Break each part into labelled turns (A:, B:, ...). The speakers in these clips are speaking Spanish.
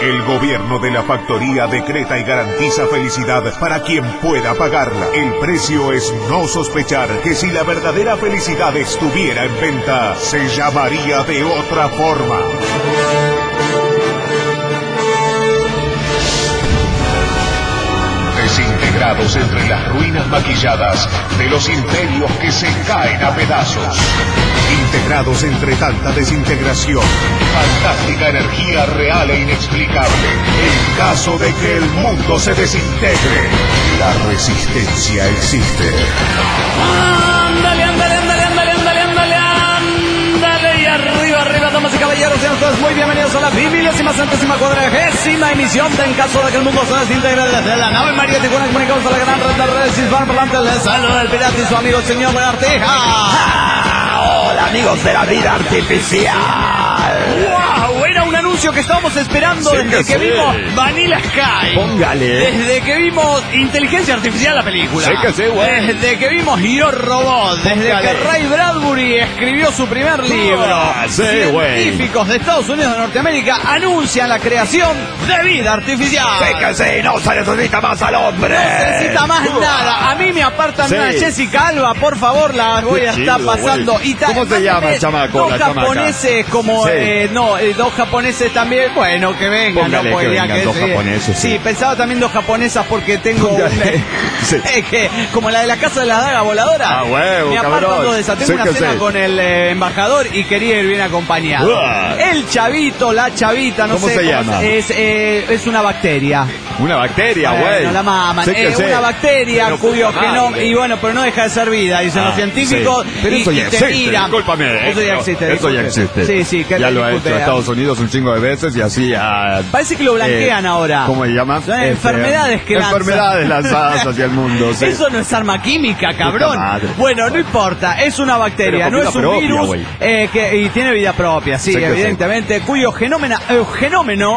A: El gobierno de la factoría decreta y garantiza felicidad para quien pueda pagarla. El precio es no sospechar que si la verdadera felicidad estuviera en venta, se llamaría de otra forma. Desintegrados entre las ruinas maquilladas de los imperios que se caen a pedazos. Integrados entre tanta desintegración, fantástica energía real e inexplicable. En caso de que el mundo se desintegre, la resistencia existe.
B: Ándale, ándale, ándale, ándale, ándale, ándale, ándale. Y arriba, arriba, damas y caballeros, sean todos muy bienvenidos a la 20.000.000.000 emisión de En caso de que el mundo se desintegre desde la nave María Tijuana. Comunicamos a la gran red de redes hispanoparlantes. Les saluda el pirata y su amigo el señor Lagartija.
C: Hola amigos de la vida artificial.
B: ¡Wow! Era un anuncio que estábamos esperando desde que vimos Vanilla Sky.
C: Póngale.
B: Desde que vimos Inteligencia Artificial, la película.
C: Sí que sí, güey.
B: Desde que vimos Yo Robot. Desde que Ray Bradbury escribió su primer libro.
C: Sí, güey.
B: Científicos de Estados Unidos de Norteamérica anuncian la creación de vida artificial.
C: Sí que sí, no se necesita más al hombre.
B: No se necesita más nada. A mí me apartan una Jessica Alba, por favor, la voy a estar pasando. Y
C: ¿cómo se llama el chamaco?
B: Dos japoneses como... dos japoneses también. Bueno, que vengan.
C: Póngale,
B: no
C: que vengan dos japoneses.
B: Sí, pensaba también dos japonesas porque tengo que como la de la casa de la daga voladora.
C: Ah, huevo,
B: me apartan
C: cabrón.
B: dos de esas. Tengo una cena con el embajador y quería ir bien acompañado. El chavito, la chavita, no sé
C: ¿Cómo se llama?
B: Es una bacteria.
C: Una bacteria, güey.
B: Bueno, la maman. Una bacteria cuyo genoma... Y bueno, pero no deja de ser vida, dicen los científicos.
C: Pero eso ya existe,
B: discúlpame. Eso ya existe.
C: Eso ya existe.
B: Sí, sí.
C: Ya lo ha hecho Estados Unidos un chingo de veces y así...
B: Parece que lo blanquean ahora.
C: ¿Cómo se llama?
B: Son enfermedades que lanzan.
C: Enfermedades lanzadas hacia el mundo, sí.
B: Eso no es arma química, cabrón. Bueno, no importa. Es una bacteria, no es un virus. Y tiene vida propia, sí, evidentemente. Cuyo genoma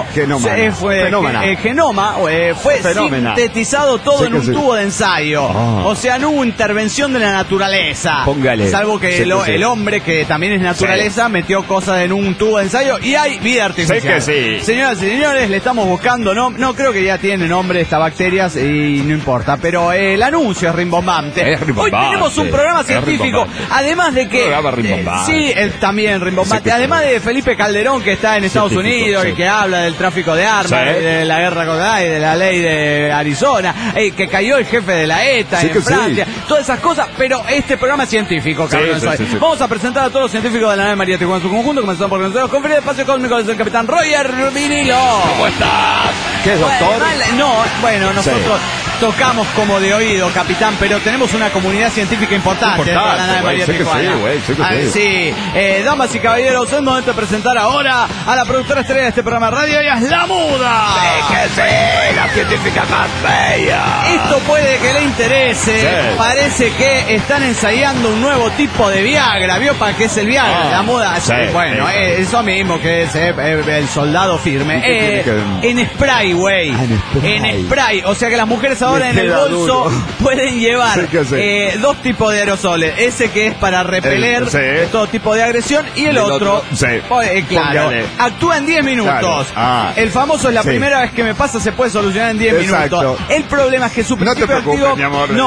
B: fue sintetizado todo en un tubo de ensayo. O sea, no hubo intervención de la naturaleza.
C: Póngale.
B: Salvo que el hombre, que también es naturaleza, metió cosas en un tubo de ensayo y hay vida artificial. Señoras y señores, le estamos buscando, no creo que ya tiene nombre estas bacterias y no importa, pero el anuncio es rimbombante. Hoy tenemos un programa científico, además de que... sí, también rimbombante. Además de Felipe Calderón, que está en Estados Unidos y que habla del tráfico de armas, de la guerra contra y de la ley de Arizona, que cayó el jefe de la ETA en Francia, todas esas cosas, pero este programa es científico, cabrón. Vamos a presentar a todos los científicos de la nave María Tijuana en su conjunto, comenzando por nosotros con Conferencia de Espacio Cósmico desde el capitán Roger Vinilo.
C: ¿Cómo estás? ¿Qué es, doctor?
B: Bueno, nosotros tocamos como de oído, capitán, pero tenemos una comunidad científica importante dentro de la nave María Tijuana. Sí, damas y caballeros, es momento de presentar ahora a la productora estrella de este programa de radio, ella es La Muda.
C: La científica más bella.
B: Esto puede que le interese. Parece que están ensayando un nuevo tipo de Viagra. ¿Vio para qué es el Viagra? La Muda. Bueno, eso mismo que es el soldado firme. En spray, güey. En spray. O sea que las mujeres ahora en el bolso pueden llevar dos tipos de aerosoles. Ese que es para repeler todo tipo de agresión y el otro. Claro. Actúa en 10 minutos. El famoso es la primera vez que me pasa, se puede solucionar en 10 minutos. El problema es que su principio activo...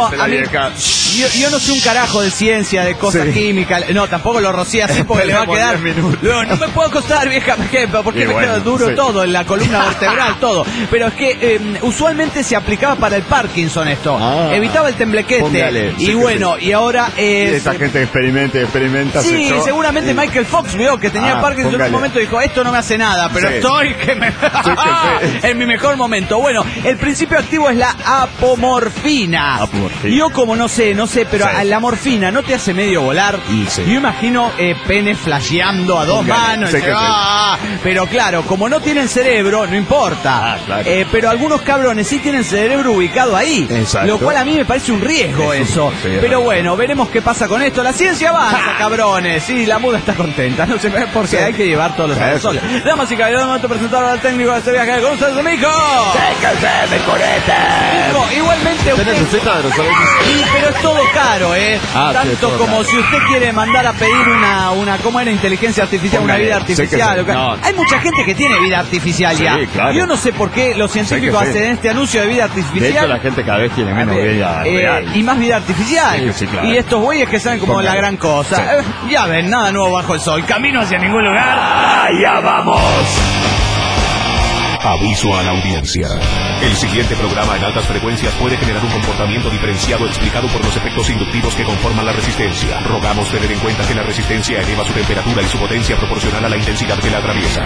B: Yo no sé un carajo de ciencia, de cosas químicas. No, tampoco lo rocía así porque le va a quedar... No me puedo acostar, vieja, porque me queda duro todo, en la columna vertebral, todo. Pero es que usualmente se aplicaba para el Parkinson esto. Evitaba el temblequete. Y ahora...
C: esa gente experimenta.
B: Sí, seguramente Michael Fox vio que tenía Parkinson en un momento y dijo, esto no me hace nada, pero estoy en mi mejor momento. Bueno, el principio activo es la apomorfina. Yo como no sé, pero la morfina no te hace medio volar. Yo imagino pene flasheando a dos manos. Pero claro, como no tienen cerebro, no importa. Pero algunos cabrones sí tienen cerebro ubicado ubicado ahí.
C: Exacto.
B: Lo cual a mí me parece un riesgo eso.
C: Sí,
B: pero bueno, veremos qué pasa con esto. La ciencia avanza, cabrones. Sí, la muda está contenta. No se ve porque hay que llevar todos los aerosoles. Damas y caballeros, momento de presentar al técnico de este viaje con ustedes, Mico. Mico, igualmente usted...
C: necesita aerosoles?
B: Sí, pero es todo caro, tanto como si usted quiere mandar a pedir una ¿cómo era? Inteligencia artificial, una vida artificial. Hay mucha gente que tiene vida artificial ya.
C: Claro.
B: Yo no sé por qué los científicos hacen este anuncio de vida artificial.
C: De hecho, la gente cada vez tiene menos vida real.
B: Y más vida artificial.
C: Sí, claro.
B: Y estos güeyes que saben como la gran cosa. Ya ven, nada nuevo bajo el sol. Camino hacia ningún lugar.
C: ¡Allá vamos!
A: Aviso a la audiencia. El siguiente programa en altas frecuencias puede generar un comportamiento diferenciado explicado por los efectos inductivos que conforman la resistencia. Rogamos tener en cuenta que la resistencia eleva su temperatura y su potencia proporcional a la intensidad que la atraviesa.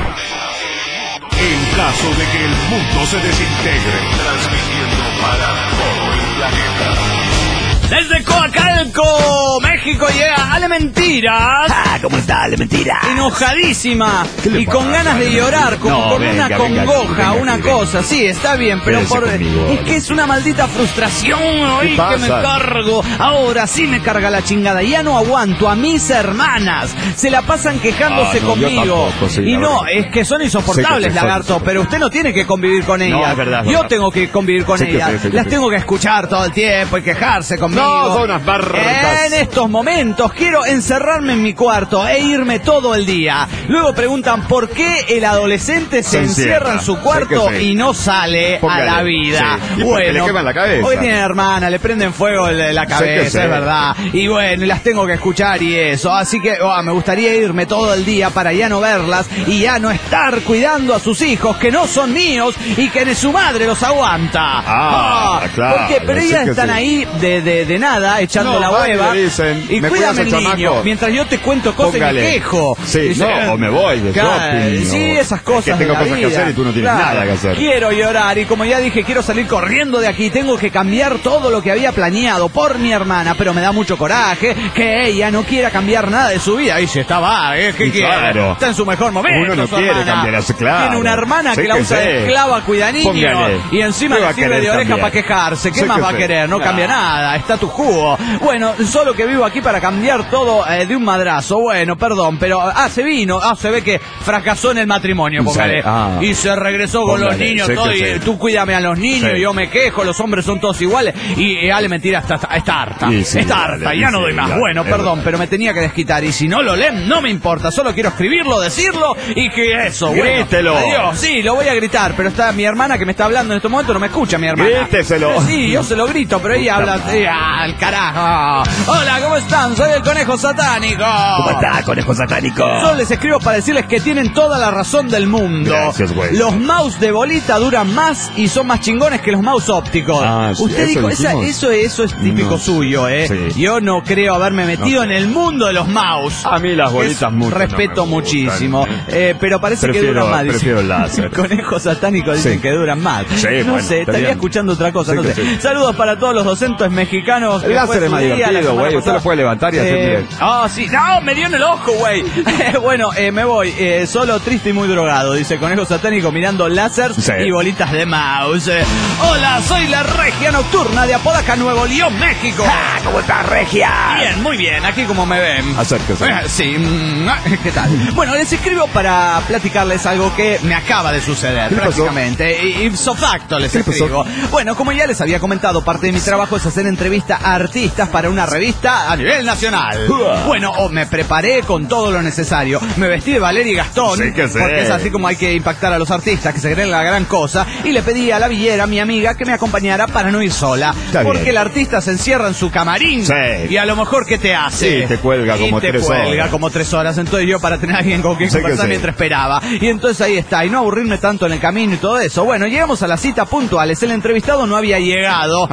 A: En caso de que el mundo se desintegre, transmitiendo para todo el planeta.
B: Desde Coacalco, México, llega Ale Mentiras.
C: ¿Cómo está Ale Mentira?
B: Enojadísima y con ganas de llorar, como con una congoja, una cosa. Sí, está bien, pero es que es una maldita frustración hoy que me cargo. Ahora sí me carga la chingada. Ya no aguanto a mis hermanas. Se la pasan quejándose conmigo. Y no, es que son insoportables, lagarto, pero usted no tiene que convivir con ellas.
C: No, es verdad,
B: yo tengo que convivir con ellas. Las tengo que escuchar todo el tiempo y quejarse conmigo.
C: No, son unas barcas.
B: En estos momentos quiero encerrarme en mi cuarto e irme todo el día. Luego preguntan por qué el adolescente se encierra en su cuarto y no sale a la vida.
C: Sí. ¿Y bueno, le queman la cabeza?
B: Porque tiene hermana, le prenden fuego la cabeza, es verdad. Y bueno, las tengo que escuchar y eso. Así que me gustaría irme todo el día para ya no verlas y ya no estar cuidando a sus hijos que no son míos y que ni su madre los aguanta.
C: Claro.
B: ¿Por qué? Pero ellas están ahí de nada, echando la hueva. Y cuídame el niño, mientras yo te cuento cosas y me quejo.
C: Sí, o me voy de shopping.
B: Sí, esas cosas.
C: Que tengo cosas que hacer y tú no tienes nada que hacer.
B: Quiero llorar y como ya dije, quiero salir corriendo de aquí. Tengo que cambiar todo lo que había planeado por mi hermana, pero me da mucho coraje que ella no quiera cambiar nada de su vida. Y si estaba, ¿qué quiere? Está en su mejor momento.
C: Uno no quiere cambiar eso, claro.
B: Tiene una hermana que la usa de esclava, cuida niños. Y encima le sirve de oreja para quejarse. ¿Qué más va a querer? No cambia nada. Está tu jugo. Bueno, solo que vivo aquí para cambiar todo de un madrazo. Bueno, perdón, pero se vino. Se ve que fracasó en el matrimonio, póngale. Y se regresó con los niños. Tú cuídame a los niños, yo me quejo, los hombres son todos iguales. Y Ale Mentira está harta. Está harta, ya no doy más. Bueno, perdón, pero me tenía que desquitar. Y si no lo leen, no me importa. Solo quiero escribirlo, decirlo y que eso.
C: Grítelo.
B: Adiós. Sí, lo voy a gritar, pero está mi hermana que me está hablando en este momento, no me escucha mi hermana.
C: Gríteselo.
B: Sí, yo se lo grito, pero ella habla al carajo. Hola, ¿cómo están? Soy el Conejo Satánico.
C: ¿Cómo está, Conejo Satánico?
B: Solo les escribo para decirles que tienen toda la razón del mundo.
C: Gracias, güey.
B: Los mouse de bolita duran más y son más chingones que los mouse ópticos. Usted dijo, eso es típico suyo, Sí. Yo no creo haberme metido en el mundo de los mouse.
C: A mí las bolitas mucho.
B: Respeto muchísimo. Pero parece que duran más.
C: Prefiero el láser.
B: El Conejo Satánico dice que duran más.
C: Sí,
B: no sé, estaría escuchando otra cosa. No sé. Saludos para todos los docentes mexicanos.
C: El láser es más divertido, güey. Usted lo puede levantar y hacer bien.
B: Sí. No, me dio en el ojo, güey. Bueno, me voy. Solo triste y muy drogado, dice Conejo Satánico mirando láseres y bolitas de mouse. Hola, soy la Regia Nocturna de Apodaca, Nuevo León, México.
C: ¿Cómo estás, Regia?
B: Bien, muy bien. Aquí como me ven.
C: Acérquese.
B: Sí. ¿Qué tal? Bueno, les escribo para platicarles algo que me acaba de suceder, prácticamente. Ipso facto les escribo. Bueno, como ya les había comentado, parte de mi trabajo es hacer entrevistas a artistas para una revista a nivel nacional. Bueno, me preparé con todo lo necesario. Me vestí de Valeria Gastón, porque es así como hay que impactar a los artistas, que se creen la gran cosa. Y le pedí a la Villera, mi amiga, que me acompañara para no ir sola. Porque el artista se encierra en su camarín y a lo mejor, ¿qué te hace?
C: Sí, te cuelga como 3 horas.
B: Como 3 horas. Entonces yo, para tener a alguien con quien conversar mientras esperaba. Y entonces ahí está. Y no aburrirme tanto en el camino y todo eso. Bueno, llegamos a la cita puntuales. El entrevistado no había llegado.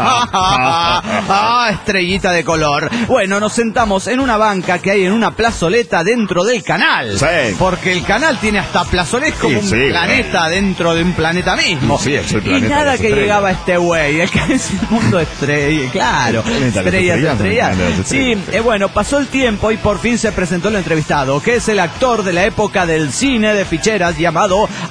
B: Estrellita de color. Bueno, nos sentamos en una banca que hay en una plazoleta dentro del canal. Porque el canal tiene hasta plazoleta como un planeta dentro de un planeta mismo.
C: Es el planeta.
B: Y nada que llegaba este güey. Es que es el mundo estrella. Claro. Estrellas. Sí, bueno, pasó el tiempo y por fin se presentó el entrevistado, que es el actor de la época del cine de ficheras llamado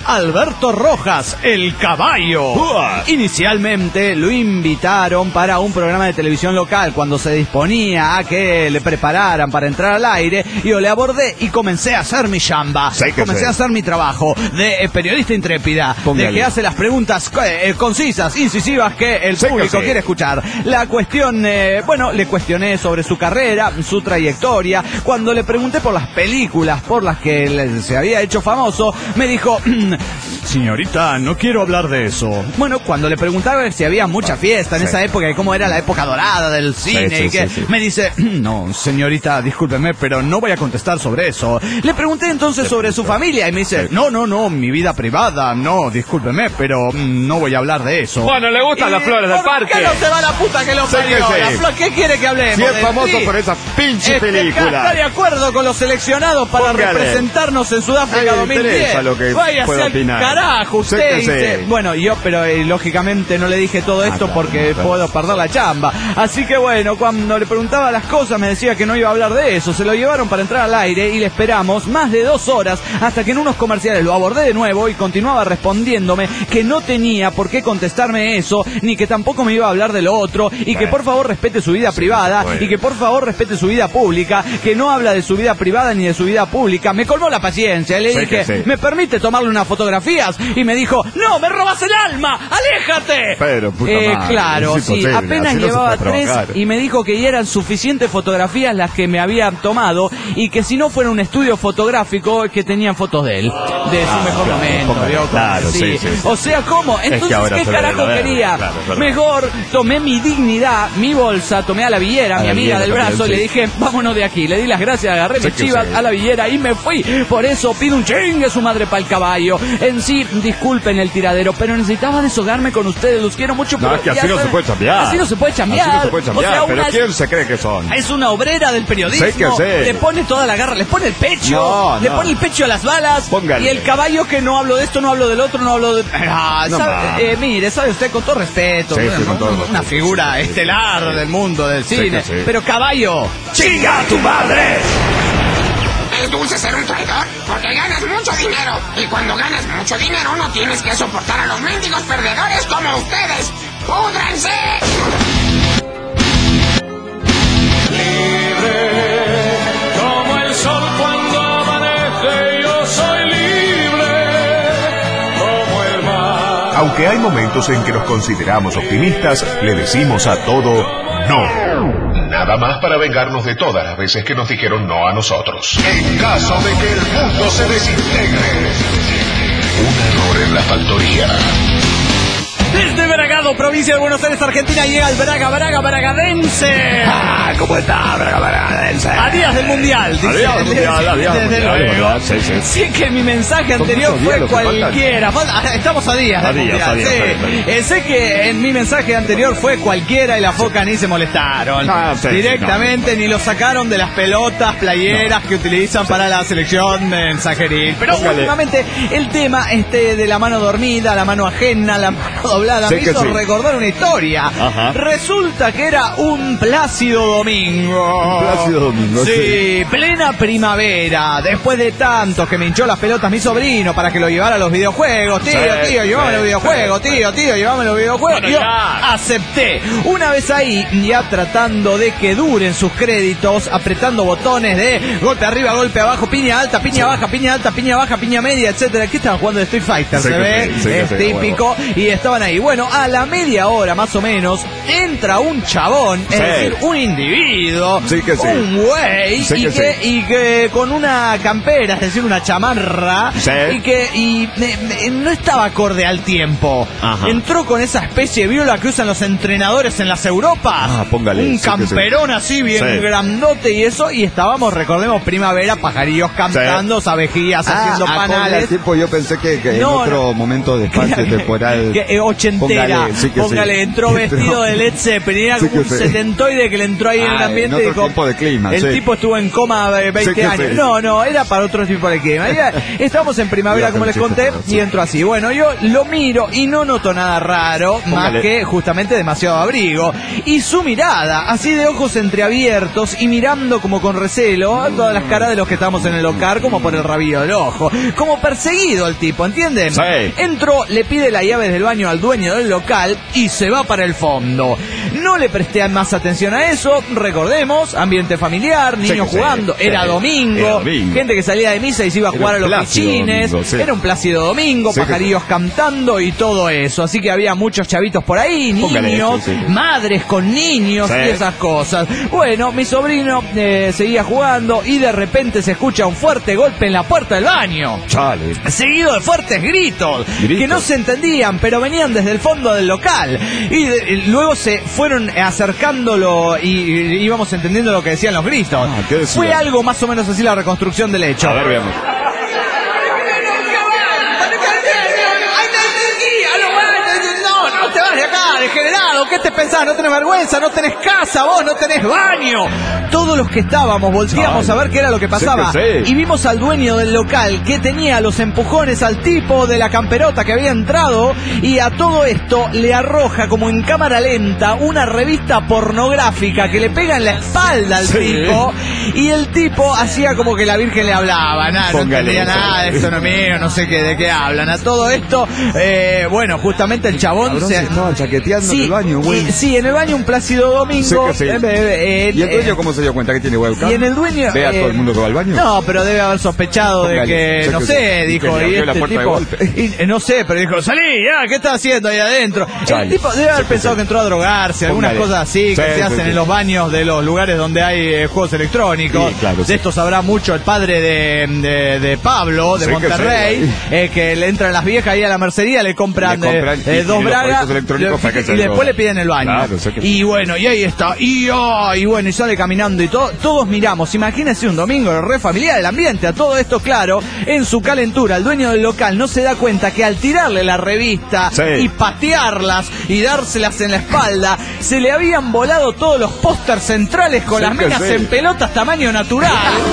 B: Alberto Rojas, el caballo. Inicialmente lo invitaron para un programa de televisión local cuando se disponía a que le prepararan para entrar al aire. Yo le abordé y comencé a hacer mi chamba. Comencé a hacer mi trabajo de periodista intrépida. De que hace las preguntas concisas, incisivas que el público quiere escuchar. La cuestión, le cuestioné sobre su carrera, su trayectoria. Cuando le pregunté por las películas por las que se había hecho famoso, me dijo: señorita, no quiero hablar de eso. Bueno, cuando le preguntaba si había mucha fiesta en esa época y cómo era la época dorada del cine, me dice: no, señorita, discúlpeme, pero no voy a contestar sobre eso. Le pregunté entonces sobre su familia y me dice: no, mi vida privada, no, discúlpeme, pero no voy a hablar de eso.
C: Bueno, le gustan las flores del parque.
B: ¿Por qué no se va la puta que lo parió? ¿Qué quiere que hablemos?
C: Si es famoso por esa pinche película.
B: Está de acuerdo con los seleccionados para representarnos en Sudáfrica 2010. Váyase al carajo usted. Bueno, yo, pero lógicamente no le dije todo esto porque puedo perder la chamba. Así que bueno, cuando le preguntaba las cosas me decía que no iba a hablar de eso. Se lo llevaron para entrar al aire y le esperamos más de 2 horas hasta que en unos comerciales lo abordé de nuevo y continuaba respondiéndome que no tenía por qué contestarme eso, ni que tampoco me iba a hablar de lo otro, y que por favor respete su vida privada, y que por favor respete su vida pública, que no habla de su vida privada ni de su vida pública. Me colmó la paciencia, le dije: ¿me permite tomarle unas fotografías? Y me dijo: no, me robas el alma, aléjate.
C: Pero, puta madre,
B: claro, apenas llevaba 3 y me dijo que ya eran suficientes fotografías las que me habían tomado, y que si no fuera un estudio fotográfico, que tenían fotos de él, de su mejor momento.
C: Claro,
B: O sea, ¿cómo? Entonces, ¿qué carajo quería? Mejor tomé mi dignidad, mi bolsa, tomé a la Villera, mi amiga del brazo, y le dije: vámonos de aquí. Le di las gracias, agarré mis chivas a la Villera y me fui. Por eso pido un chingue su madre pa'l caballo. En sí, disculpen el tiradero, pero necesitaba deshogarme con ustedes. Los quiero mucho.
C: No, es que así no se puede chambear.
B: Así no se puede chambear.
C: O sea, pero ¿quién se cree que son?
B: Es una obrera del periodismo. Le pone toda la garra, le pone el pecho, le pone el pecho a las balas.
C: Póngale.
B: Y el caballo que no hablo de esto, no hablo del otro, no hablo de... mire, sabe usted, con todo respeto, una figura estelar del mundo del cine, pero caballo, ¡chinga a tu madre!
D: ¿Es dulce ser un traidor? Porque ganas mucho dinero. Y cuando ganas mucho dinero no tienes que soportar a los mendigos perdedores como ustedes. ¡Púdranse!
E: Libre como el sol cuando amanece, yo soy libre como el mar.
A: Aunque hay momentos en que nos consideramos optimistas, le decimos a todo no. Nada más para vengarnos de todas las veces que nos dijeron no a nosotros. En caso de que el mundo se desintegre, un error en la factoría.
B: Desde Bragado, provincia de Buenos Aires, Argentina, llega el Bragadense.
C: ¿Cómo está, Bragadense?
B: A días del Mundial. Desde luego. Sí, que mi mensaje anterior fue cualquiera. Estamos a días del Mundial. Sé que en mi mensaje anterior fue cualquiera y la foca ni se molestaron. Directamente ni lo sacaron de las pelotas playeras que utilizan para la selección mensajeril. Pero últimamente el tema de la mano dormida, la mano ajena, la mano doblada, me hizo recordar una historia. Resulta que era un plácido domingo. Sí, plena primavera. Después de tanto que me hinchó las pelotas mi sobrino para que lo llevara a los videojuegos. Tío, llévame los videojuegos. Tío, llévame los videojuegos. Yo acepté. Una vez ahí, ya tratando de que duren sus créditos, apretando botones de golpe arriba, golpe abajo, piña alta, piña baja, piña alta, piña baja, piña media, etcétera. ¿Qué estaban jugando de Street Fighter? ¿Se ve? Es típico. Y estaban ahí. Bueno, a la media hora más o menos entra un chabón, es decir, un individuo, un güey, y que con una campera, es decir, una chamarra, y no estaba acorde al tiempo. Entró con esa especie de viola que usan los entrenadores en las Europas, un camperón así bien grandote y eso, y estábamos, recordemos, primavera, pajarillos cantando, abejías haciendo panales.
C: Tiempo yo pensé que en otro momento de espacio temporal
B: ochentera,
C: Sí que
B: Póngale,
C: sí.
B: entró vestido de Led Zeppelin, era como un setentoide que le entró ahí en el ambiente y dijo,
C: tipo de clima,
B: el tipo estuvo en coma 20 años. No, era para otro tipo de clima. Estábamos en primavera, como les conté, y entró así. Bueno, yo lo miro y no noto nada raro, más que justamente demasiado abrigo. Y su mirada, así de ojos entreabiertos y mirando como con recelo a todas las caras de los que estamos en el local, como por el rabillo del ojo. Como perseguido el tipo, ¿entienden?
C: Sí.
B: Entró, le pide las llaves del baño al dueño del local y se va para el fondo. No le presté más atención a eso, recordemos, ambiente familiar, niños jugando, era domingo, gente que salía de misa y se iba a jugar a los pichines, era un plácido domingo, pajarillos cantando y todo eso, así que había muchos chavitos por ahí, niños, madres con niños y esas cosas. Bueno, mi sobrino seguía jugando y de repente se escucha un fuerte golpe en la puerta del baño.
C: Chale.
B: Seguido de fuertes gritos que no se entendían, pero venían desde el fondo del local. Y luego se fueron acercándolo y íbamos entendiendo lo que decían los gritos. Fue algo más o menos así la reconstrucción del hecho.
C: A ver, veamos.
B: No te vas de acá, degenerado, ¿qué te pensás? No tenés vergüenza, no tenés casa, vos no tenés baño. Todos los que estábamos volteamos a ver qué era lo que pasaba y vimos al dueño del local que tenía los empujones al tipo de la camperota que había entrado y a todo esto le arroja como en cámara lenta una revista pornográfica que le pega en la espalda al tipo y el tipo hacía como que la Virgen le hablaba, no entendía nada, esto no es mío, no sé de qué hablan. A todo esto, bueno, justamente el chabón se
C: estaba chaqueteando en el baño, güey.
B: Sí, en el baño un plácido domingo.
C: ¿Y el dueño cómo se dio cuenta que tiene webcam?
B: Y en el dueño
C: ¿Ve a todo el mundo que va al baño?
B: No, pero debe haber sospechado de que, no sé, dijo, y este tipo, no sé, pero dijo, salí, ¿qué estás haciendo ahí adentro? El tipo debe haber pensado que entró a drogarse, algunas cosas así que se hacen en los baños de los lugares donde hay juegos electrónicos. De esto sabrá mucho el padre de Pablo, de Monterrey, que le entran las viejas ahí a la mercería, le compran 2 bragas y después le piden el baño. Y bueno, y ahí está. Y bueno, y sale caminando y todos miramos. Imagínense un domingo re familiar el ambiente. A todo esto, claro, en su calentura, el dueño del local no se da cuenta que al tirarle la revista y patearlas y dárselas en la espalda, se le habían volado todos los pósters centrales con las minas en pelotas tamaño natural.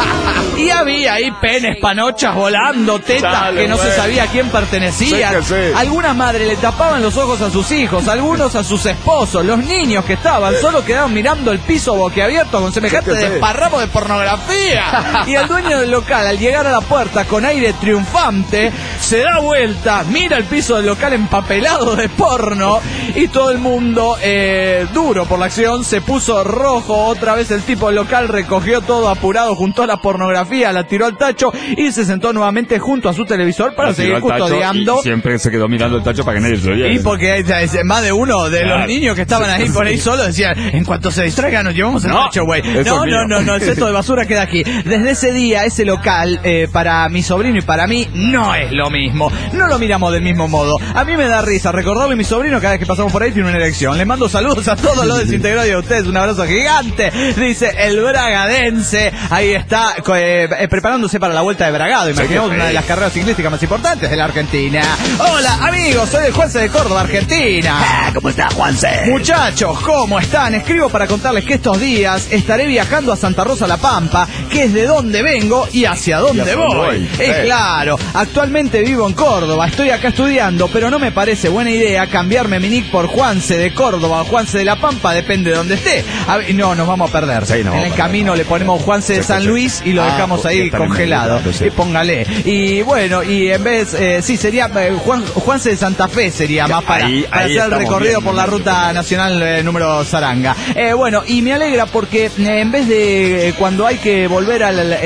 B: Y había ahí penes, panochas volando, tetas que no se sabía a quién pertenecían. Algunas madres le tapaban los ojos a sus hijos, algunos a sus esposos. Los niños que estaban solo quedaban mirando el piso boquiabierto con semejante desparramo de pornografía. Y el dueño del local, al llegar a la puerta con aire triunfante, se da vuelta, mira el piso del local empapelado de porno y todo el mundo, duro por la acción, se puso rojo. Otra vez el tipo del local recogió todo apurado, juntó la pornografía, la tiró al tacho y se sentó nuevamente junto a su televisor para seguir custodiando.
C: Y siempre se quedó mirando el tacho para que nadie se lo lleve.
B: Y porque más de uno de los niños que estaban ahí por ahí solos decían, en cuanto se distraigan nos llevamos el tacho, güey. No, el cesto de basura queda aquí. Desde ese día, ese local, para mi sobrino y para mí, no es lo mismo. No lo miramos del mismo modo. A mí me da risa recordarle a mi sobrino cada vez que pasamos por ahí tiene una erección. Le mando saludos a todos los desintegrados y a ustedes. Un abrazo gigante. Dice el bragadense. Ahí está, preparándose para la vuelta de Bragado. Imaginemos una de las carreras ciclísticas más importantes de la Argentina. Hola, amigos, soy el Juanse de Córdoba, Argentina.
C: ¿Cómo está, Juanse?
B: Muchachos, ¿cómo están? Escribo para contarles que estos días estaré viajando a Santa Rosa La Pampa, que es de donde vengo y hacia dónde voy. Claro, actualmente vivo en Córdoba, estoy acá estudiando, pero no me parece buena idea cambiarme mi nick por Juanse de Córdoba o Juanse de La Pampa, depende de donde esté. No, nos vamos a perder. En el camino le ponemos Juanse de San Luis y lo dejamos ahí congelado. Y póngale. Y bueno, y en vez, sería Juanse de Santa Fe sería más para hacer el recorrido por la ruta nacional número Zaranga. Bueno, y me alegra porque en vez de cuando hay que volver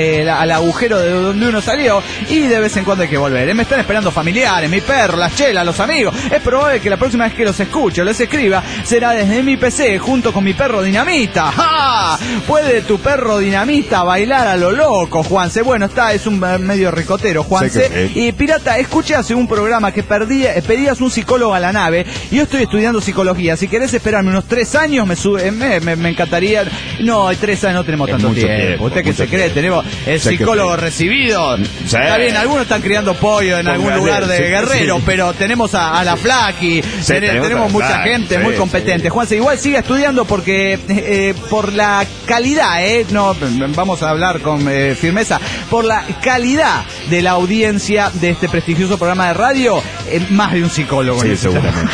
B: al agujero de donde uno salió, y de vez en cuando hay que volver. Me están esperando familiares, mi perro, las chelas, los amigos. Es probable que la próxima vez que los escuche o les escriba será desde mi PC junto con mi perro Dinamita. ¡Ja! ¿Puede tu perro Dinamita bailar a lo loco? loco, Juanse. Bueno, es un medio ricotero, Juanse. Y Pirata, escuché hace un programa que pedías un psicólogo a la nave. Y yo estoy estudiando psicología. Si querés esperarme unos 3 años, me encantaría. No, 3 años no tenemos tanto tiempo. ¿Usted qué se cree? Tenemos el psicólogo recibido. Sí. Está bien, algunos están criando pollo en algún lugar de Guerrero, pero tenemos a la Flaqui, tenemos mucha gente muy competente. Juanse, igual sigue estudiando porque por la calidad, no vamos a hablar con firmeza, por la calidad de la audiencia de este prestigioso programa de radio, más de un psicólogo.
C: Sí, seguramente.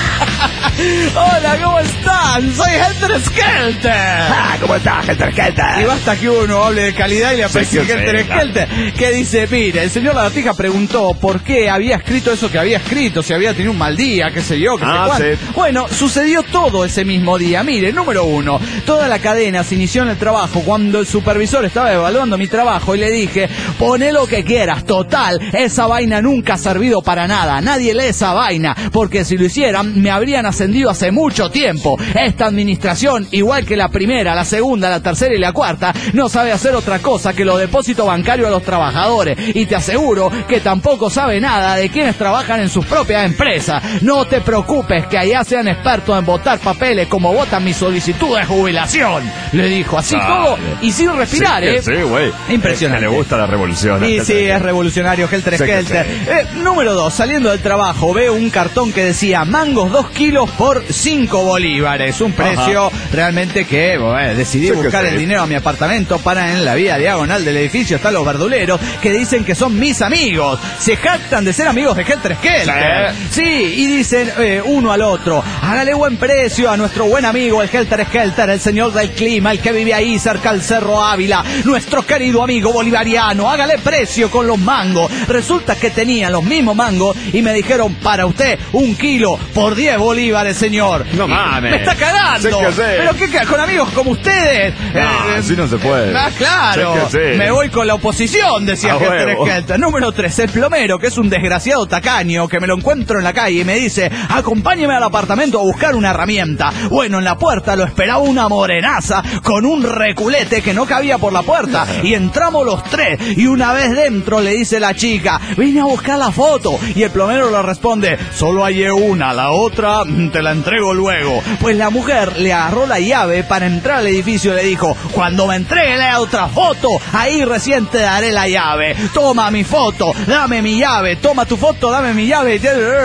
B: Hola, ¿cómo están? Soy Helter Skelter.
C: ¿Cómo estás, Helter Skelter?
B: Y basta que uno hable de calidad y le aparece Helter Skelter, que dice, mire, el señor Lagartija preguntó por qué había escrito eso que había escrito, si había tenido un mal día, qué sé yo, qué sé cuánto. Sí. Bueno, sucedió todo ese mismo día. Mire, número 1, toda la cadena se inició en el trabajo cuando el supervisor estaba evaluando mi trabajo y le dije, poné lo que quieras, total, esa vaina nunca ha servido para nada, nadie lee esa vaina, porque si lo hicieran me habrían ascendido hace mucho tiempo. Esta administración, igual que la primera, la segunda, la tercera y la cuarta, no sabe hacer otra cosa que los depósitos bancarios a los trabajadores. Y te aseguro que tampoco sabe nada de quienes trabajan en sus propias empresas. No te preocupes que allá sean expertos en votar papeles como votan mi solicitud de jubilación. Le dijo así todo y sin respirar,
C: Sí, güey.
B: Impresionante.
C: Le gusta la revolución.
B: Y sí, es revolucionario, Helter Skelter. Número 2, saliendo del trabajo, veo un cartón que decía mangos 2 kilos por 5 bolívares. Un precio realmente que decidí buscar el dinero a mi apartamento para en la vía diagonal del edificio están los verduleros que dicen que son mis amigos. Se jactan de ser amigos de Helter Skelter. Sí, y dicen uno al otro, hágale buen precio a nuestro buen amigo el Helter Skelter, el señor del clima, el que vive ahí cerca del Cerro Ávila, nuestro querido amigo bolivariano, hágale precio con los mangos. Resulta que tenían los mismos mangos y me dijeron, para usted, 1 kilo por 10 bolívares, señor.
C: No mames.
B: Me está cagando. ¿Pero qué con amigos como ustedes?
C: No, así no se puede.
B: Claro. Me voy con la oposición, decía Helter Skelter. Número 3, el plomero, que es un desgraciado tacaño, que me lo encuentro en la calle y me dice, acompáñeme al apartamento a buscar una herramienta. Bueno, en la puerta lo esperaba una morenaza con un reculete que no cabía por la puerta. Y entramos los 3 y una vez dentro le dice la chica, vine a buscar la foto. Y el plomero le responde, solo hallé una, la otra te la entrego luego. Pues la mujer le agarró la llave para entrar al edificio y le dijo, cuando me entregue la otra foto, ahí recién te daré la llave. Toma mi foto, dame mi llave, toma tu foto, dame mi llave.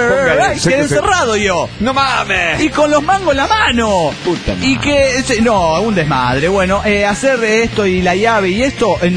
B: Quedé encerrado yo.
C: No mames.
B: Y con los mangos en la mano.
C: Puta madre.
B: Y que, no, un desmadre. Bueno, hacer esto y la llave y esto en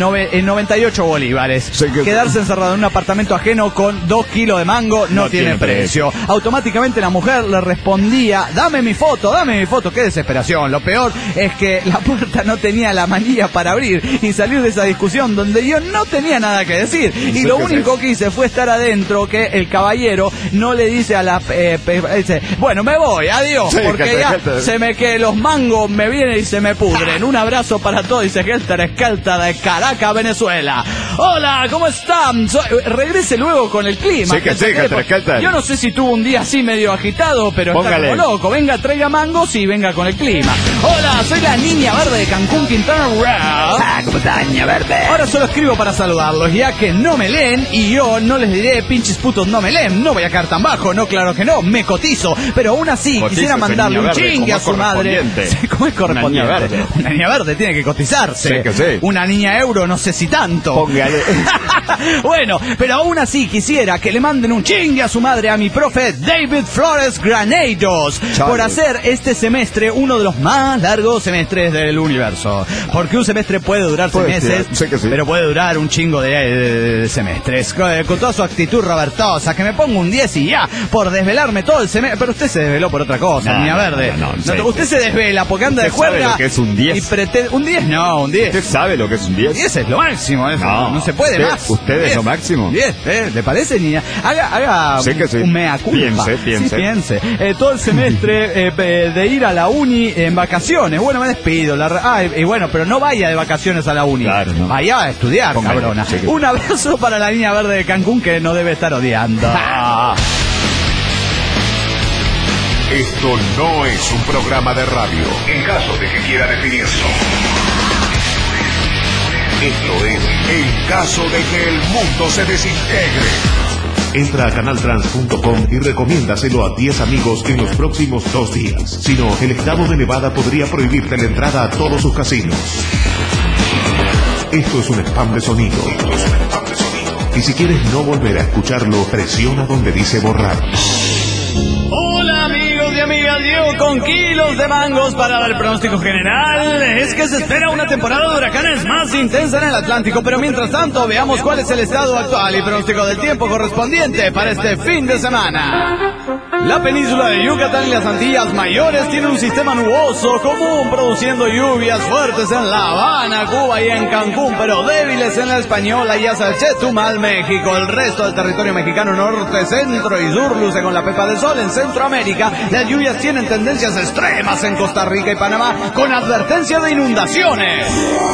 B: 98 bolívares. Quedarse encerrado en un apartamento ajeno con 2 kilos de mango no tiene precio. Automáticamente la mujer le respondía, dame mi foto, qué desesperación. Lo peor es que la puerta no tenía la manilla para abrir y salir de esa discusión donde yo no tenía nada que decir. Y lo único que hice fue estar adentro, que el caballero no le dice a la... dice, bueno, me voy, adiós, porque ya se me que los mangos me vienen y se me pudren. Un abrazo para todos, dice Helter Skelter de Caracas, Venezuela. Hola, ¿cómo están? Regrese luego con el clima.
C: Helter Skelter.
B: Yo no sé si tuvo un día así medio agitado, pero
C: póngale.
B: Está como loco. Venga, traiga mangos y venga con el clima. Hola, soy la Niña Verde de Cancún, Quintana Roo.
C: ¿Cómo está, Niña Verde?
B: Ahora solo escribo para saludarlos, ya que no me leen y yo no les diré, pinches putos no me leen. No voy a caer tan bajo, no, claro que no, me cotizo. Pero aún así, quisiera mandarle un chingue a su madre. ¿Cómo es correspondiente? Una niña verde tiene que cotizarse. Una niña euro, no sé si tanto.
C: Póngale.
B: Bueno, pero aún así quisiera que le manden un chingue a su madre a mi profe David Flores Granados por hacer este semestre uno de los más largos semestres del universo. Porque un semestre puede durar 6 meses, pero puede durar un chingo de semestres. Con toda su actitud robertosa, que me ponga un 10 y ya, por desvelarme todo el semestre. Pero usted se desveló por otra cosa, Niña Verde. Usted se desvela porque anda de juerga.
C: ¿Sabe lo que es un 10?
B: Y pretende, un 10 no, un 10.
C: ¿Usted sabe lo que es un 10?
B: 10 es lo máximo, eso. No se puede más.
C: ¿Usted es lo máximo?
B: 10, ¿le parece, niña? Haga un mea culpa. Piense. Todo el semestre de ir a la uni en vacaciones. Bueno, me despido. Y bueno, pero no vaya de vacaciones a la uni.
C: Claro, no.
B: Vaya a estudiar, cabrona. Un abrazo para la Niña Verde de Cancún, que no debe estar odiando.
A: Esto no es un programa de radio. En caso de que quiera definirlo. Esto es el caso de que el mundo se desintegre. Entra a canaltrans.com y recomiéndaselo a 10 amigos en los próximos 2 días. Si no, el estado de Nevada podría prohibirte la entrada a todos sus casinos. Esto es un spam de sonido. Y si quieres no volver a escucharlo, presiona donde dice borrar.
B: Hola amigos y amigas, yo con kilos de mangos para dar el pronóstico general. Es que se espera una temporada de huracanes más intensa en el Atlántico, pero mientras tanto veamos cuál es el estado actual y pronóstico del tiempo correspondiente para este fin de semana. La península de Yucatán y las Antillas Mayores tienen un sistema nuboso común produciendo lluvias fuertes en La Habana, Cuba y en Cancún, pero débiles en La Española y hasta Chetumal, México. El resto del territorio mexicano norte, centro y sur luce con la pepa de sol. En Centroamérica, las lluvias tienen tendencias extremas en Costa Rica y Panamá, con advertencia de inundaciones.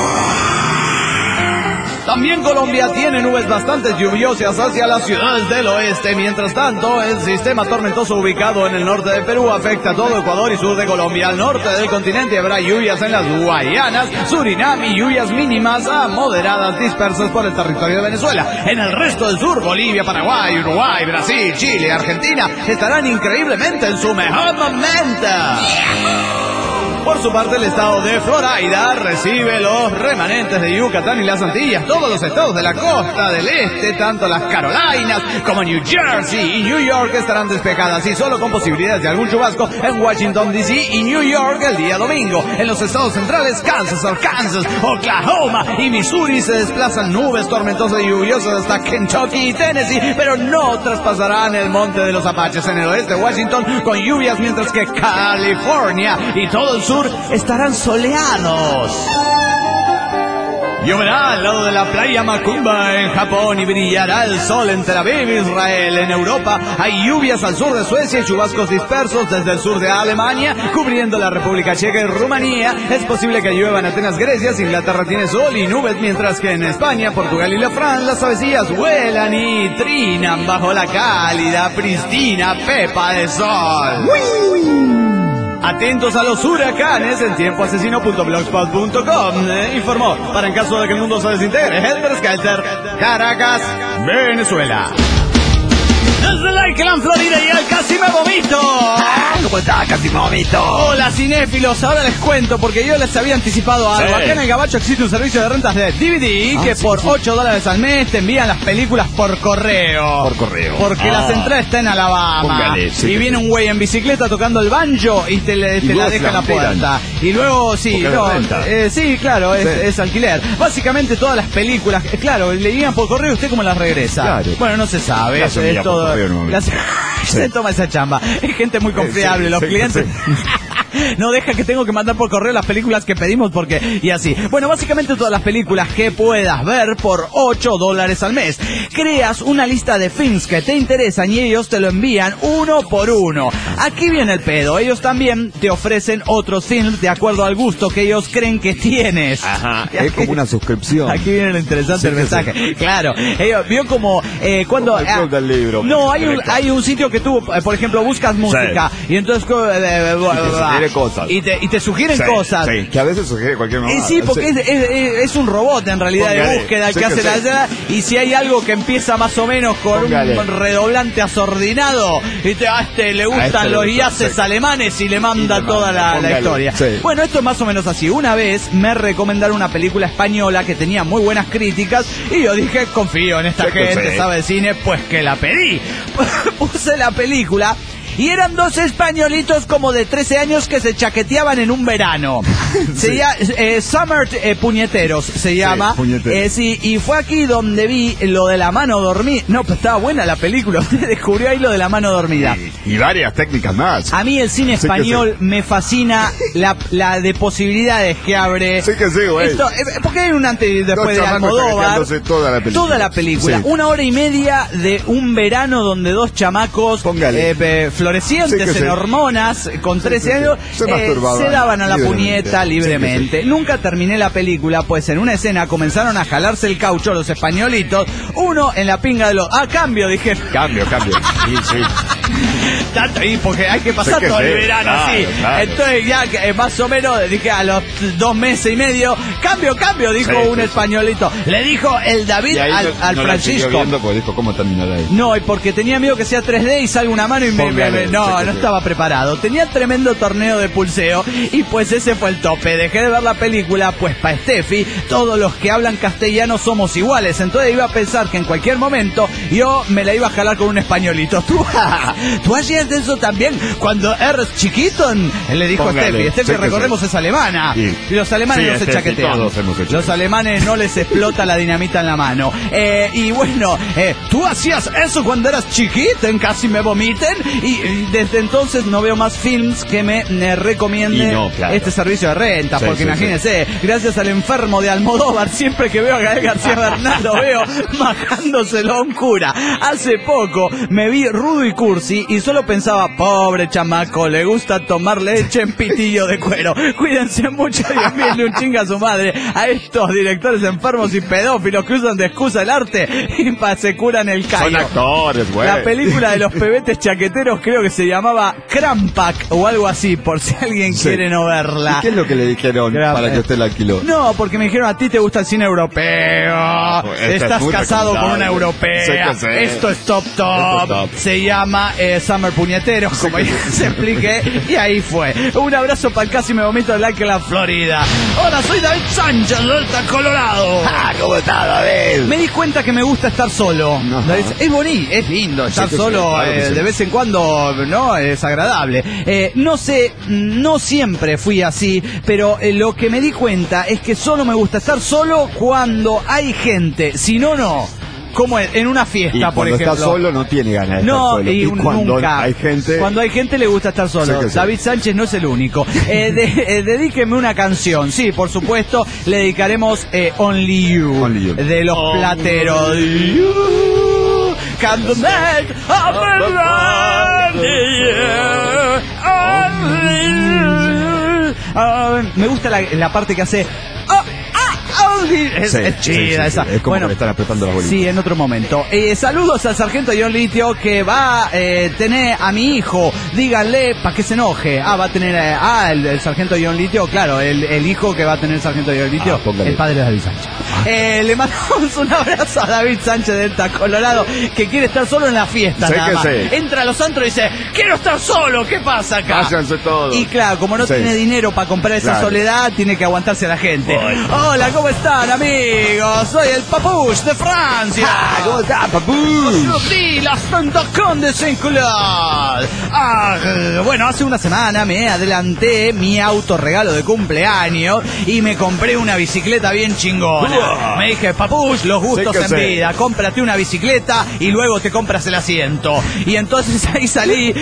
B: También Colombia tiene nubes bastante lluviosas hacia las ciudades del oeste. Mientras tanto, el sistema tormentoso ubicado en el norte de Perú afecta a todo Ecuador y sur de Colombia. Al norte del continente habrá lluvias en las Guayanas, Surinam y lluvias mínimas a moderadas dispersas por el territorio de Venezuela. En el resto del sur, Bolivia, Paraguay, Uruguay, Brasil, Chile y Argentina estarán increíblemente en su mejor momento. Por su parte, el estado de Florida recibe los remanentes de Yucatán y las Antillas. Todos los estados de la costa del este, tanto las Carolinas como New Jersey y New York, estarán despejadas y solo con posibilidades de algún chubasco en Washington, D.C. y New York el día domingo. En los estados centrales, Kansas, Arkansas, Oklahoma y Missouri se desplazan nubes tormentosas y lluviosas hasta Kentucky y Tennessee, pero no traspasarán el monte de los Apaches. En el oeste de Washington con lluvias, mientras que California y todo el sur estarán soleados. Lloverá al lado de la playa Macumba en Japón y brillará el sol en Tel Aviv, Israel. En Europa hay lluvias al sur de Suecia y chubascos dispersos desde el sur de Alemania, cubriendo la República Checa y Rumanía. Es posible que llueva en Atenas, Grecia. Inglaterra tiene sol y nubes, mientras que en España, Portugal y la Fran las avecillas vuelan y trinan bajo la cálida, pristina pepa de sol. Atentos a los huracanes en tiempoasesino.blogspot.com. Informó, para en caso de que el mundo se desintegre, Helter Skelter, Caracas, Venezuela. Desde Lakeland, Florida, y el Casi Me Vomito.
C: ¿Cómo está? Casi me vomito.
B: Hola, cinéfilos. Ahora les cuento, porque yo les había anticipado algo. Sí. Acá en el Gabacho existe un servicio de rentas de DVD que por $8 al mes te envían las películas por correo.
C: Por correo.
B: Porque la central está en Alabama.
C: Póngale, sí,
B: y viene un güey en bicicleta tocando el banjo y te la deja en la puerta. Y luego, sí, sí, claro, es alquiler. Básicamente todas las películas, claro, le llegan por correo y usted cómo las regresa. Claro. Bueno, no se sabe. Es todo. Se toma esa chamba. Es gente muy confiable, los clientes. No deja que tengo que mandar por correo las películas que pedimos porque... Y así. Bueno, básicamente todas las películas que puedas ver por $8 al mes. Creas una lista de films que te interesan y ellos te lo envían uno por uno. Aquí viene el pedo. Ellos también te ofrecen otros films de acuerdo al gusto que ellos creen que tienes.
C: Ajá, es como una suscripción.
B: Aquí viene lo interesante del mensaje. Sí. Claro. Ellos vio como... cuando...
C: el club del libro.
B: No, hay un sitio que tú, por ejemplo, buscas música. Sí. Y entonces...
C: cosas.
B: Y te sugieren cosas.
C: Sí, que a veces sugiere cualquier cosa.
B: Sí, porque es un robot en realidad de búsqueda el que hace la... Y si hay algo que empieza más o menos con un redoblante asordinado y le gustan los yaces alemanes y le manda toda la historia. Sí. Bueno, esto es más o menos así. Una vez me recomendaron una película española que tenía muy buenas críticas y yo dije, confío en esta gente, sabe de cine, pues que la pedí. Puse la película. Y eran dos españolitos como de 13 años que se chaqueteaban en un verano. Se llama Summer Puñeteros, se llama. Sí, y fue aquí donde vi lo de la mano dormida. No, pues estaba buena la película. Usted descubrió ahí lo de la mano dormida.
C: Y varias técnicas más.
B: A mí el cine español me fascina la de posibilidades que abre.
C: Sí que sí, güey.
B: Porque hay un antes y después de Almodóvar.
C: Toda la película.
B: Sí. 1 hora y media de un verano donde dos chamacos florecientes en hormonas con 13 años se daban a la puñeta libremente. Nunca terminé la película, pues en una escena comenzaron a jalarse el caucho los españolitos, uno en la pinga de los... cambio, dije.
C: Cambio.
B: Tanto, y porque hay que pasar todo el verano así. Claro. Entonces ya más o menos dije a los 2 meses y medio, cambio, dijo un españolito. Le dijo el David al Francisco.
C: Viendo porque dijo, ¿cómo terminará ahí?
B: No, y porque tenía miedo que sea 3D y salga una mano y no estaba preparado. Tenía tremendo torneo de pulseo y pues ese fue el tope. Dejé de ver la película, pues para Steffi, todos los que hablan castellano somos iguales. Entonces iba a pensar que en cualquier momento yo me la iba a jalar con un españolito. ¿Tú hacías de eso también cuando eres chiquito? Le dijo a Steffi. Steffi, recordemos, es alemana. Y los alemanes no se chaquetean. Los alemanes no les explota la dinamita en la mano. Y bueno, ¿tú hacías eso cuando eras chiquito? Casi me vomiten. Y desde entonces no veo más films que me recomienden este servicio de renta. Porque imagínense, gracias al enfermo de Almodóvar, siempre que veo a Gael García Bernal lo veo majándoselo a un cura. Hace poco me vi Rudo y Cursi y solo pensaba, pobre chamaco, le gusta tomar leche en pitillo de cuero. Cuídense mucho, Dios mío, un chinga a su madre a estos directores enfermos y pedófilos que usan de excusa el arte y se curan el callo.
C: Son actores, güey.
B: La película de los pebetes chaqueteros creo que se llamaba Crampak o algo así, por si alguien quiere no verla.
C: ¿Y qué es lo que le dijeron para que usted la alquiló?
B: No, porque me dijeron, a ti te gusta el cine europeo, estás casado con una europea, esto es top. Se llama Summer Puñeteros, como ya se expliqué, y ahí fue. Un abrazo para el Casi Me Vomito de la Florida. Hola, soy David Sánchez, Delta Colorado.
C: ¿Cómo está, David?
B: Me di cuenta que me gusta estar solo. Es bonito, es lindo estar solo, de vez en cuando, ¿no? Es agradable. No sé, no siempre fui así, pero lo que me di cuenta es que solo me gusta estar solo cuando hay gente, si no, no. Como en una fiesta, por ejemplo.
C: Cuando está solo no tiene ganas de estar solo.
B: Y
C: cuando
B: nunca.
C: Hay gente...
B: Cuando hay gente le gusta estar solo. David Sánchez no es el único. Dedíqueme una canción. Sí, por supuesto, le dedicaremos Only You, de Los Plateros. You can make up me gusta la parte que hace... Es chida esa.
C: Es como que le están apretando la bolita.
B: Sí, en otro momento. Saludos al sargento John Litio, que va a tener a mi hijo. Díganle para que se enoje. Va a tener el sargento John Litio. Claro, el hijo que va a tener el sargento John Litio, el padre de David Sánchez. Le mandamos un abrazo a David Sánchez de Delta Colorado, que quiere estar solo en la fiesta. Nada más. Entra a los antros y dice, quiero estar solo, ¿qué pasa acá?
C: Váyanse todos.
B: Y claro, como no tiene dinero para comprar esa soledad, tiene que aguantarse a la gente. Hola, ¿cómo están, amigos? Soy el Papuch de Francia.
C: ¿Cómo está, Papuch?
B: Sí, la Santa Conde Saint-Claude. Bueno, hace una semana me adelanté mi autorregalo de cumpleaños y me compré una bicicleta bien chingona. Me dije, Papuch, los gustos en vida. Cómprate una bicicleta y luego te compras el asiento. Y entonces ahí salí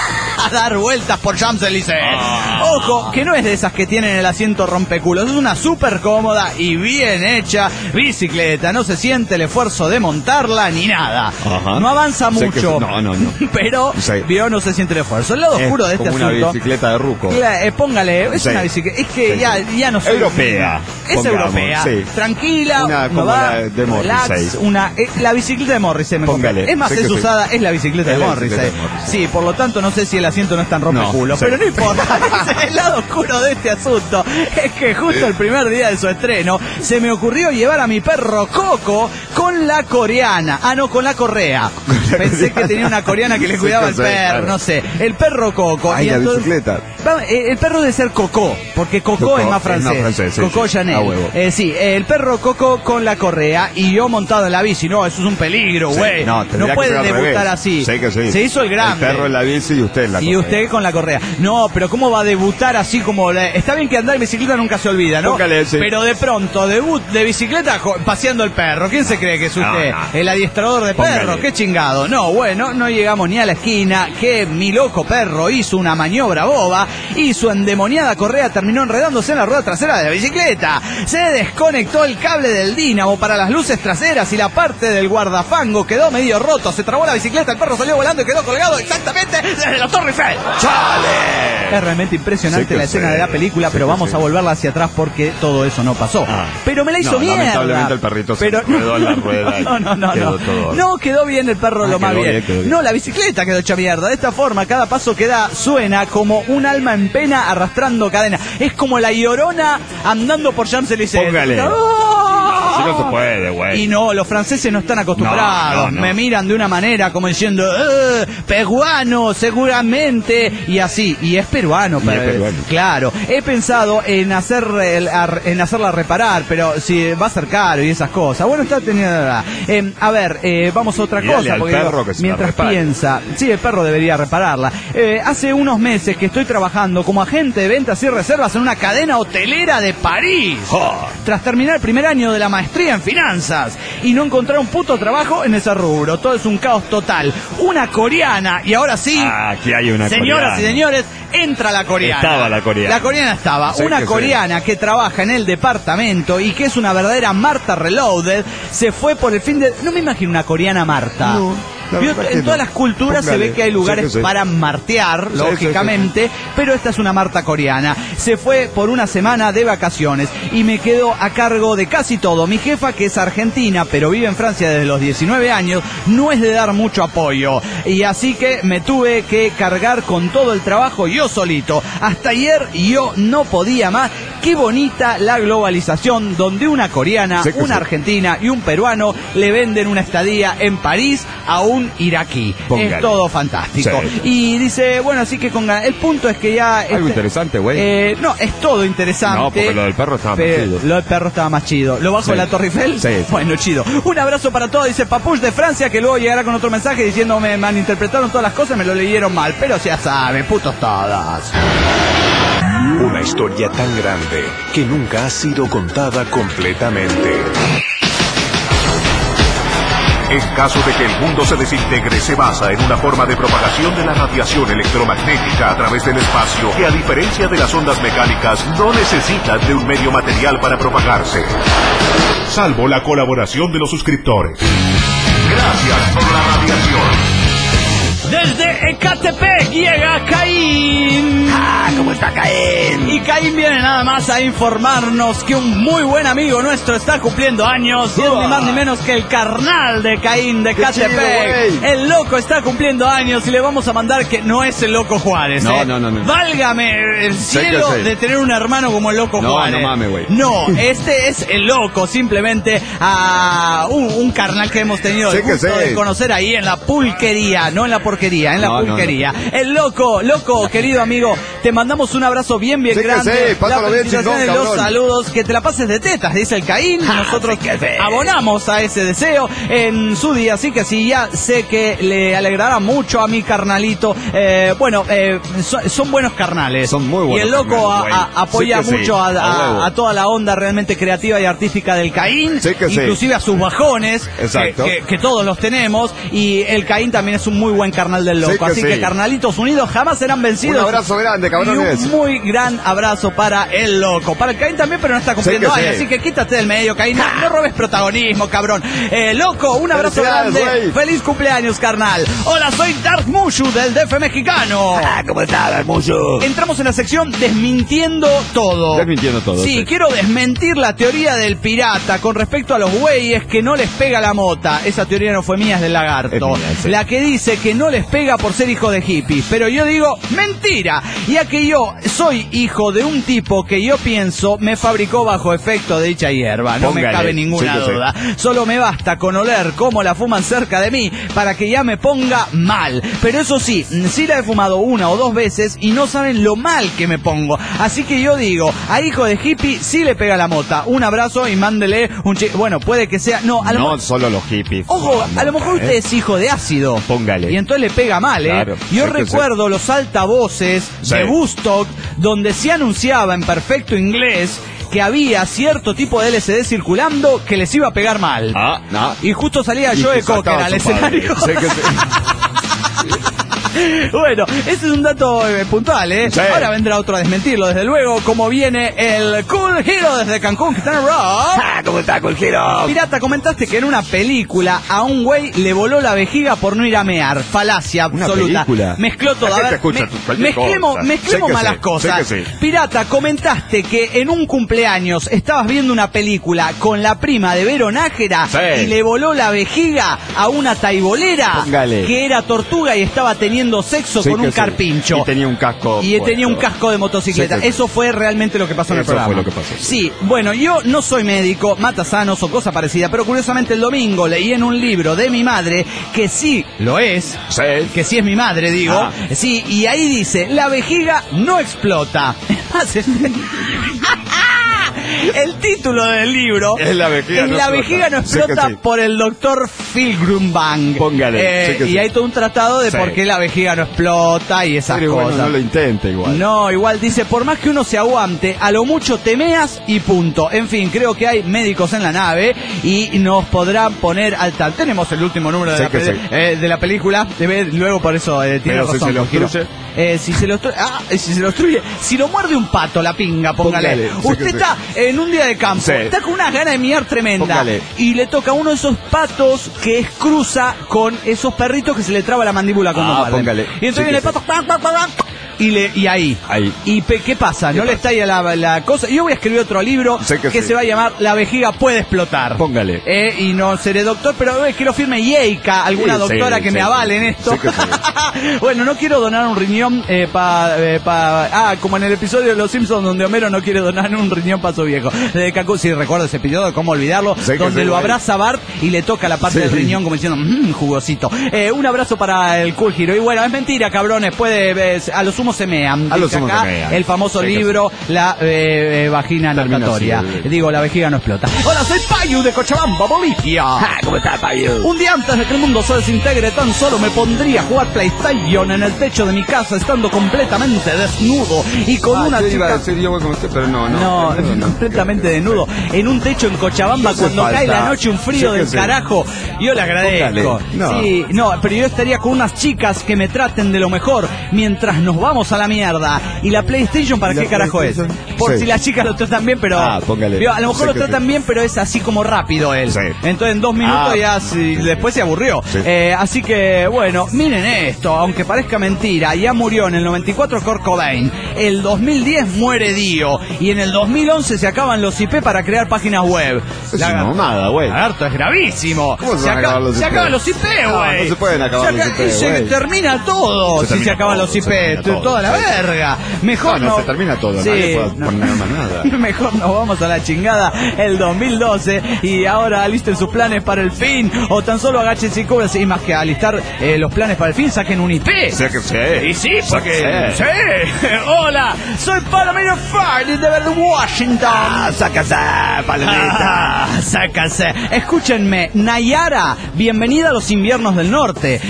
B: a dar vueltas por Champs-Élysées. Ojo, que no es de esas que tienen el asiento rompeculos. Es una súper cómoda y bien hecha bicicleta. No se siente el esfuerzo de montarla ni nada. No avanza mucho.
C: No.
B: Pero, no se siente el esfuerzo. El lado oscuro de este
C: asunto. Es
B: una
C: bicicleta de ruco.
B: Póngale, es una bicicleta. Es que ya no sé.
C: Europea.
B: Es europea. Tranquila,
C: una como la de Morrissey.
B: La bicicleta de Morrissey me compré. Es más, es usada, es la bicicleta de Morrissey. Sí, por lo tanto, no sé si el asiento no es tan rompeculo. Pero no importa. El lado oscuro de este asunto es que justo el primer día de su estreno se me ocurrió llevar a mi perro Coco con la coreana. No, con la correa. Pensé que tenía una coreana que le cuidaba al perro, no sé. El perro Coco.
C: Y la bicicleta.
B: El perro debe ser Coco, porque Coco es más francés. Coco Chanel. Sí, el perro Coco con la correa y yo montado en la bici. No, eso es un peligro, güey. No puede debutar así. Se hizo el grande.
C: El perro en la bici y usted en la correa.
B: Y usted con la correa. No, pero ¿cómo va a debutar así como... Está bien que andar en bicicleta nunca se olvida, ¿no? Pero de pronto, debut de bicicleta paseando el perro. ¿Quién se cree que es usted? El adiestrador de perros. Qué chingado. No, bueno, no llegamos ni a la esquina, que mi loco perro hizo una maniobra boba y su endemoniada correa terminó enredándose en la rueda trasera de la bicicleta. Se desconectó el cable del dínamo para las luces traseras y la parte del guardafango quedó medio roto. Se trabó la bicicleta, el perro salió volando y quedó colgado exactamente desde la Torre Eiffel. ¡Chale! Es realmente impresionante la escena de la película, pero vamos a volverla hacia atrás porque todo eso no pasó. Pero me la hizo mierda.
C: Lamentablemente el perrito se quedó en la rueda.
B: No, quedó bien el perro. lo más bien. No, la bicicleta quedó hecha mierda. De esta forma, cada paso que da suena como un alma en pena arrastrando cadena. Es como la Llorona andando por Champs-Élysées.
C: Póngale.
B: ¡Oh!
C: Si no se puede, güey.
B: Y no, los franceses no están acostumbrados.
C: No.
B: Me miran de una manera como diciendo, peruano, seguramente. Y así, y es peruano. Claro, he pensado en hacerla reparar, pero si va a ser caro y esas cosas. Bueno, está teniendo verdad. A ver, vamos a otra cosa. Porque
C: perro que
B: mientras piensa, sí, el perro debería repararla. Hace unos meses que estoy trabajando como agente de ventas y reservas en una cadena hotelera de París. Tras terminar el primer año de la maestría en finanzas y no encontrar un puto trabajo en ese rubro. Todo es un caos total. Una coreana, y ahora sí,
C: aquí hay una
B: señoras
C: coreana.
B: y señores, entra la coreana.
C: Estaba la coreana.
B: La coreana estaba.
C: Sí,
B: una coreana que trabaja en el departamento y que es una verdadera Marta Reloaded. Se fue por el fin de... No me imagino una coreana Marta.
C: No.
B: En todas las culturas se ve que hay lugares para martear, lógicamente, pero esta es una Marta coreana. Se fue por una semana de vacaciones y me quedo a cargo de casi todo. Mi jefa, que es argentina, pero vive en Francia desde los 19 años, no es de dar mucho apoyo. Y así que me tuve que cargar con todo el trabajo yo solito. Hasta ayer yo no podía más. Qué bonita la globalización, donde una coreana, una argentina y un peruano le venden una estadía en París a un iraquí.
C: Póngale.
B: Es todo fantástico.
C: Sí.
B: Y dice, bueno, así que el punto es que ya...
C: Algo interesante, güey.
B: No, es todo interesante.
C: No, porque lo del perro estaba más chido.
B: Lo del perro estaba más chido. ¿Lo bajo de la Torre Eiffel?
C: Sí.
B: Bueno, chido. Un abrazo para todos, dice Papuch de Francia, que luego llegará con otro mensaje diciendo me malinterpretaron todas las cosas, me lo leyeron mal. Pero ya saben, putos todas.
A: Una historia tan grande que nunca ha sido contada completamente. En caso de que el mundo se desintegre, se basa en una forma de propagación de la radiación electromagnética a través del espacio que, a diferencia de las ondas mecánicas, no necesitan de un medio material para propagarse. Salvo la colaboración de los suscriptores. Gracias por la radiación.
B: Desde Ecatepec llega Caín.
C: ¿Cómo está Caín?
B: Y Caín viene nada más a informarnos que un muy buen amigo nuestro está cumpliendo años. Y es ni más ni menos que el carnal de Caín de Ecatepec. El loco está cumpliendo años y le vamos a mandar que no es el loco Juárez.
C: No.
B: Válgame el cielo de tener un hermano como el loco Juárez.
C: No mames, güey.
B: No, este es el loco, simplemente a un carnal que hemos tenido el gusto de conocer ahí en la pulquería, no en la porquería, en la pulquería. No. El loco, querido amigo, te mandamos un abrazo bien grande.
C: Pásalo
B: la
C: bien, chingón,
B: los saludos, que te la pases de tetas, dice el Caín. Nosotros abonamos a ese deseo en su día, así que sí, ya sé que le alegrará mucho a mi carnalito. Son buenos carnales.
C: Son muy buenos.
B: Y el loco apoya
C: sí
B: mucho a toda la onda realmente creativa y artística del Caín, inclusive a sus bajones, que todos los tenemos. Y el Caín también es un muy buen carnal del loco. Así que carnalitos unidos jamás serán vencidos.
C: Un abrazo grande, cabrones.
B: Y un muy gran abrazo para el loco. Para el Caín también, pero no está cumpliendo años. Así que quítate del medio, Caín. No robes protagonismo, cabrón. Loco, un abrazo grande. Wey. Feliz cumpleaños, carnal. Hola, soy Dark Mushu del DF mexicano.
C: ¿Cómo está, Dark Mushu?
B: Entramos en la sección Desmintiendo Todo.
C: Desmintiendo todo.
B: Sí, quiero desmentir la teoría del pirata con respecto a los güeyes que no les pega la mota. Esa teoría no fue mía, es del lagarto. La que dice que no les pega por ser hijo de hippies. Pero yo digo, mentira. Ya que yo soy hijo de un tipo que yo pienso me fabricó bajo efecto de dicha hierba. No me cabe ninguna duda. Solo me basta con oler cómo la fuman cerca de mí para que ya me ponga mal. Pero eso sí la he fumado una o dos veces y no saben lo mal que me pongo. Así que yo digo, a hijo de hippie sí le pega la mota. Un abrazo y mándele un bueno, puede que sea... No,
C: solo los hippies.
B: Ojo, a lo mejor usted es hijo de ácido.
C: Póngale.
B: Y entonces le pega mal,
C: Claro,
B: yo recuerdo los altavoces de Woodstock donde se anunciaba en perfecto inglés que había cierto tipo de LCD circulando que les iba a pegar mal. Y justo salía Joe Cocker al escenario. Bueno, ese es un dato puntual, ¿eh?
C: Sí.
B: Ahora vendrá otro a desmentirlo, desde luego, como viene el Cool Hero desde Cancún, que está en Rock.
C: Ah, ¿cómo está, Colgero?
B: Pirata, comentaste que en una película a un güey le voló la vejiga por no ir a mear. Falacia
C: ¿Una
B: absoluta.
C: película?
B: Mezcló todo.
C: La
B: A
C: gente
B: ver,
C: escucha cualquier cosa.
B: mezclemos
C: Sé que
B: malas
C: sí,
B: cosas.
C: sé que sí.
B: Pirata, comentaste que en un cumpleaños estabas viendo una película con la prima de Vero Nájera
C: Sí.
B: y le voló la vejiga a una taibolera
C: Póngale.
B: que era tortuga y estaba teniendo sexo
C: Sí
B: con
C: que
B: un
C: sí.
B: carpincho.
C: Y tenía un casco.
B: Y tenía un
C: puesto.
B: casco de motocicleta.
C: Sí que sí.
B: Eso fue realmente lo que pasó en el
C: Eso
B: programa.
C: fue lo que pasó.
B: Sí, bueno, yo no soy médico, matasanos o cosa parecida, pero curiosamente el domingo leí en un libro de mi madre que sí lo es,
C: Sí.
B: que sí es mi madre, digo,
C: Ah.
B: sí, y ahí dice, la vejiga no explota. El título del libro
C: Es La vejiga no
B: La
C: explota.
B: vejiga no
C: Sí que
B: explota
C: sí.
B: por el doctor Filgrunbang.
C: Póngale, sí que
B: y
C: sí.
B: hay todo un tratado de
C: Sí.
B: por qué la vejiga no explota y esas
C: Pero
B: cosas.
C: bueno, no lo intenta igual.
B: No, igual dice, por más que uno se aguante, a lo mucho temeas y punto. En fin, creo que hay médicos en la nave y nos podrán poner al tanto. Tenemos el último número de,
C: Sí
B: la,
C: que sí.
B: de la película. Luego por eso tiene
C: Pero si
B: razón.
C: se lo
B: Giro.
C: obstruye.
B: Si se lo obstruye, si lo muerde un pato, la pinga, póngale.
C: Póngale, sí
B: Usted
C: que sí.
B: está en un día de campo,
C: Sí.
B: está con unas ganas de miar tremenda
C: Póngale.
B: y le toca a uno de esos patos que cruza con esos perritos que se le traba la mandíbula cuando muerden.
C: Póngale.
B: Y entonces
C: Sí
B: viene el
C: que
B: pato, ¡pac, pac, pac, pac! y ahí.
C: Ahí.
B: ¿Y qué pasa? ¿No le
C: pasa?
B: está ahí la cosa? Yo voy a escribir otro libro
C: Sé que sí.
B: se va a llamar La vejiga puede explotar.
C: Póngale.
B: Y no seré doctor, pero quiero firme Yeika, alguna
C: Sí,
B: doctora
C: sí,
B: que
C: sí,
B: me
C: sí.
B: avale en esto.
C: Sí que sí.
B: Bueno, no quiero donar un riñón como en el episodio de Los Simpsons donde Homero no quiere donar un riñón para su viejo. De Cancún, sí, recuerdo ese episodio, cómo olvidarlo,
C: Sí que
B: donde
C: sí,
B: lo
C: güey.
B: abraza Bart y le toca la parte
C: Sí.
B: del riñón como diciendo, jugosito. Un abrazo para el Cool Hero. Y bueno, es mentira, cabrones, a lo sumo se mean.
C: A lo
B: Dice
C: sumo
B: acá
C: se mean.
B: el famoso
C: Sí que
B: libro, La vagina
C: Termina
B: natatoria.
C: así,
B: Digo, la vejiga no explota. Hola, soy Payu de Cochabamba, Bolivia.
C: ¿Cómo está, Payo?
B: Un día antes de que el mundo se desintegre, tan solo me pondría a jugar PlayStation en el techo de mi casa, estando completamente desnudo y con una
C: yo iba a
B: chica...
C: decir yo voy con usted, pero no.
B: No, completamente desnudo. En un techo en Cochabamba,
C: No hace
B: cuando
C: falta.
B: cae la noche, un frío
C: Sí que
B: del
C: sí.
B: carajo. Yo le agradezco.
C: Póngale. No.
B: Sí, no, pero yo estaría con unas chicas que me traten de lo mejor mientras nos vamos a la mierda. ¿Y la PlayStation para
C: ¿La
B: qué carajo es?
C: PlayStation?
B: Por
C: Sí.
B: si las chicas lo tratan bien, pero...
C: Póngale.
B: Vio, a lo mejor
C: Sí
B: lo
C: que
B: tratan
C: sí.
B: bien, pero es así como rápido él.
C: Sí.
B: Entonces en 2 minutos después se aburrió.
C: Sí.
B: Así que, bueno, miren esto, aunque parezca mentira, ya murió en el 94 Kurt Cobain, el 2010 muere Dio, y en el 2011 se acaban los IP para crear páginas web.
C: Es una mamada, güey.
B: Lagarto, es gravísimo.
C: ¿Cómo se van a acabar los
B: se
C: IP?
B: acaban los IP, güey.
C: No se pueden acabar los IP,
B: Se
C: güey.
B: termina todo
C: Se
B: si se
C: termina
B: acaban
C: todo,
B: los
C: se
B: IP.
C: termina todo,
B: Toda la
C: sí.
B: verga. Mejor no.
C: Se termina todo,
B: Sí,
C: nadie puede
B: no.
C: poner más nada.
B: Mejor nos vamos a la chingada el 2012 y ahora alisten sus planes para el fin o tan solo agáchense y cúbranse. Y más que alistar los planes para el fin, saquen un IP.
C: Sé que sí.
B: Y sí, porque...
C: Sí.
B: Sí. Hola, soy Palomino Fardy de Washington.
C: Sácase, palomita.
B: Sácase. Escúchenme, Nayara, bienvenida a los inviernos del norte.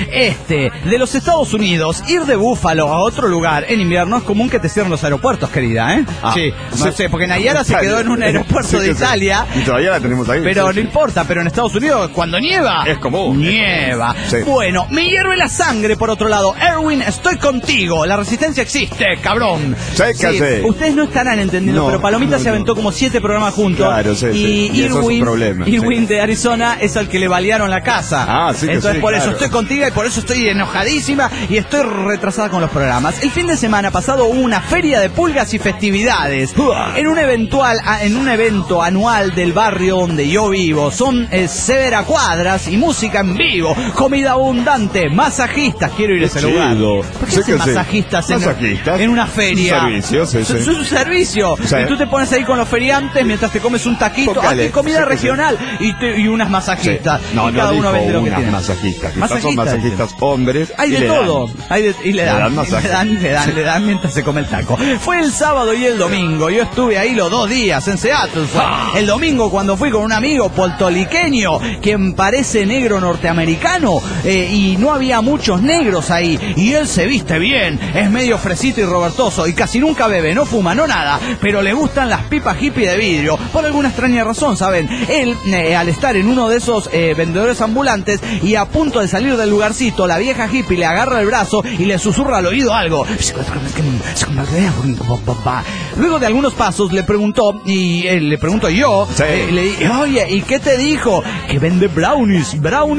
B: De los Estados Unidos, ir de Búfalo a otro lugar en invierno es común que te cierren los aeropuertos, querida, ¿eh? Sí, no sé, porque Nayara se quedó en un aeropuerto de
C: Sí que sí.
B: Italia.
C: Y todavía la tenemos ahí.
B: Pero
C: Sí,
B: no importa, pero en Estados Unidos cuando nieva
C: Es común.
B: Nieva.
C: Sí.
B: Bueno, me hierve la sangre por otro lado. Erwin, estoy contigo. La resistencia existe, cabrón.
C: Sécase.
B: Ustedes no estarán entendiendo,
C: No,
B: pero Palomita
C: no,
B: se aventó
C: no.
B: como 7 programas juntos.
C: Claro, sí, sí. Y eso es un problema,
B: Irwin
C: sí.
B: de Arizona es al que le balearon la casa.
C: Ah, sí que
B: Entonces
C: sí,
B: por eso
C: claro.
B: estoy contigo y por eso estoy enojadísima y estoy retrasada con los programas. El fin de semana pasado hubo una feria de pulgas y festividades. En un evento anual del barrio donde yo vivo. Son severa cuadras y música en vivo, comida abundante, masajistas. Quiero ir a ese
C: Qué
B: lugar.
C: chido.
B: ¿Por qué
C: Sí
B: hacen
C: que sí.
B: masajistas
C: Masajistas.
B: en una feria?
C: Un servicio, sí, sí.
B: Es un servicio.
C: Sí.
B: Y tú te pones ahí con los feriantes mientras te comes un taquito.
C: Póngale.
B: Aquí comida
C: Sí que sí.
B: regional y unas masajistas.
C: No,
B: y cada
C: no
B: uno
C: dijo
B: vende lo que
C: unas
B: tiene.
C: masajistas. Quizás son
B: Masajistas,
C: masajistas hombres.
B: Hay
C: y
B: de
C: le
B: todo.
C: dan.
B: Y le dan
C: masaje.
B: le dan le dan mientras se come el taco. Fue el sábado y el domingo. Yo estuve ahí los 2 días en Seattle. El domingo cuando fui con un amigo puertorriqueño quien parece negro norteamericano y no había muchos negros ahí. Y él se viste bien, es medio fresito y robertoso y casi nunca bebe, no fuma, no nada, pero le gustan las pipas hippie de vidrio. Por alguna extraña razón, ¿saben? Él, al estar en uno de esos vendedores ambulantes y a punto de salir del lugarcito, la vieja hippie le agarra el brazo y le susurra al oído algo. Luego de algunos pasos le preguntó, y le pregunto yo, le dije, oye, ¿y qué te dijo? Que vende brownies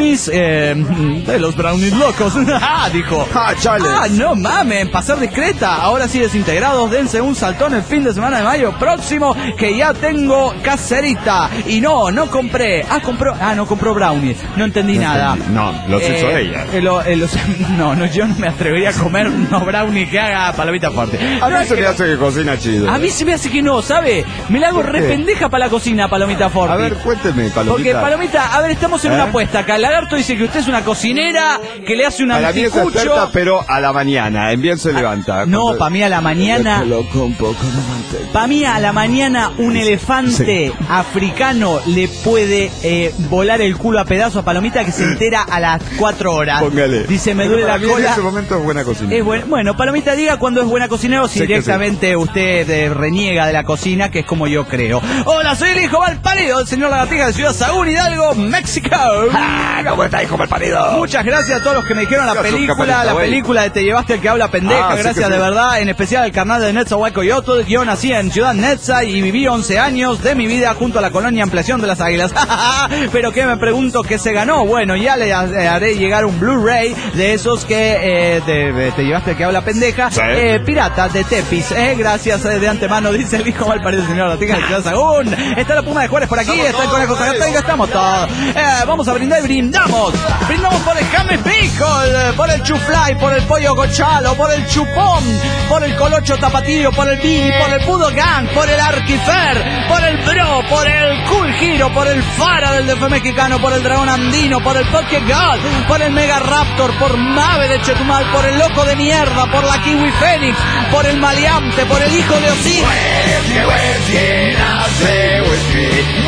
B: de los brownies locos. Dijo, no mames, pasar discreta. Ahora sí, desintegrados, dense un saltón el fin de semana de mayo próximo, que ya tengo caserita. Y no compré. No compró brownies. No entendí nada.
C: No, los hizo ella.
B: No, yo no me atrevería a comer unos brownies que haga Palomita Forti.
C: A mí se me hace que cocina chido.
B: A mí se me hace que no, ¿sabe? Me la hago re pendeja para la cocina, Palomita Forti.
C: A ver, cuénteme, Palomita.
B: Porque, Palomita, a ver, estamos en una apuesta acá. El Lagarto dice que usted es una cocinera, que le hace un
C: anticucho. A la mía es experta, pero a la mañana, en bien se levanta.
B: No, para mí a la mañana... Para mí a la mañana un elefante africano le puede volar el culo a pedazos a Palomita, que se entera a las 4 horas.
C: Póngale.
B: Dice, me duele la cola.
C: En ese momento es buena cocinera.
B: Bueno, Palomita, diga cuando es buena cocinera o si directamente usted reniega de la cocina, que es como yo creo. Hola, soy el hijo malparido del señor Lagartija de Ciudad Sagún Hidalgo, México.
C: ¿Cómo está, hijo malparido?
B: Muchas gracias a todos los que me dijeron la película de Te llevaste el que habla pendeja. Gracias de verdad, en especial al carnal de Netzahualcoyotl. Yo nací en Ciudad Netza y viví 11 años de mi vida junto a la colonia Ampliación de las Águilas. Pero que me pregunto qué se ganó. Bueno, ya le haré llegar un Blu-ray de esos que Te llevaste el que habla pendeja. Pirata de Tepis. Gracias de antemano, dice el hijo malparido del señor Lagartija de Ciudad Sagún. Está la Puma de Juárez por aquí, está el Conejo Zagataiga, estamos todos. Vamos a brindar y brindamos. Brindamos por el James Pickle, por el Chufly, por el Pollo Gochalo, por el Chupón, por el Colocho Tapatillo, por el Billy, por el Pudo Gang, por el Arquifer, por el Bro, por el Cool Giro, por el Fara del DF mexicano, por el Dragón Andino, por el Poké God, por el Mega Raptor, por Mave de Chetumal, por el Loco de Mierda, por la Kiwi Fénix, por el Maleante, por el Hijo de Osí.
E: Whisky, nace whisky,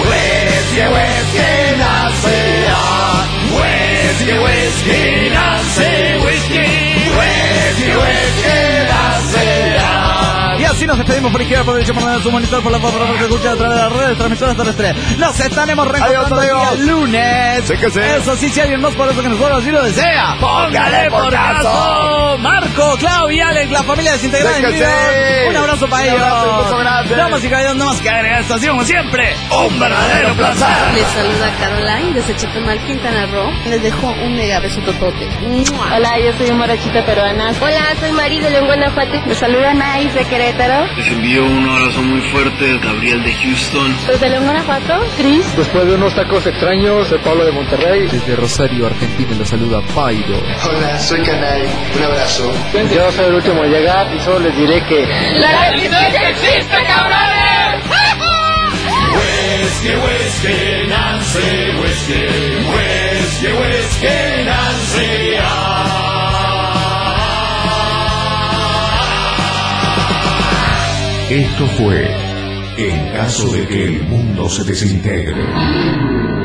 E: nace whisky, nace whisky, nace.
B: Y así nos despedimos por izquierda, por derecha, por medio de su monitor, por la forma que escucha a través de las redes transmisoras terrestres. Nos estaremos reencontrando el día lunes.
C: Sí que sí.
B: Eso sí, si alguien más por eso que nosotros así lo desea,
E: póngale por caso.
B: Marco, Clau y Alex, la familia desintegrada en Dios. Un abrazo para ellos. Damas y caballeros, no más que agregar esta, como siempre, un verdadero placer.
F: Les saluda Caroline desde Chetumal, Quintana Roo. Les dejo un mega beso totote.
G: Hola, yo soy Morachita peruana.
F: Hola, soy Mari de León, Guanajuato.
G: Les saluda Nais de Querétaro.
H: Les envío un abrazo muy fuerte, Gabriel de Houston.
G: Desde León, Guanajuato, Cris.
I: Después de unos tacos extraños, soy Pablo de Monterrey.
J: Desde Rosario, Argentina, los saluda Pairo.
K: Hola, soy Canay. Un abrazo.
I: Yo soy el último a llegar y solo les diré que...
E: ¡La resistencia existe, cabrones! Whisky, Nancy, whisky, Nancy.
A: Esto fue En caso de que el mundo se desintegre.